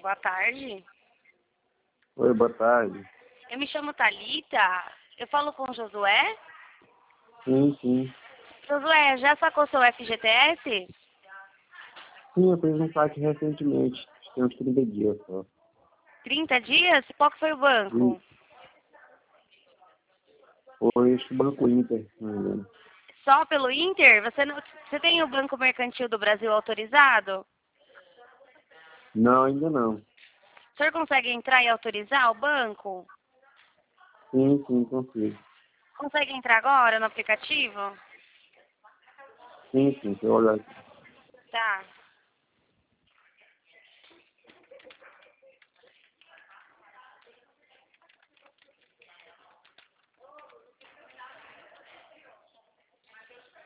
Boa tarde. Oi, boa tarde. Eu me chamo Thalita. Eu falo com o Josué. Sim. Josué, já sacou seu FGTS? Sim, eu fiz um saque recentemente. Tem uns 30 dias só. 30 dias? Qual que foi o banco? Foi este Banco Inter, se não me engano. Só pelo Inter? Você tem o Banco Mercantil do Brasil autorizado? Não, ainda não. O senhor consegue entrar e autorizar o banco? Sim, consigo. Consegue entrar agora no aplicativo? Sim, deixa eu olhar aqui. Tá.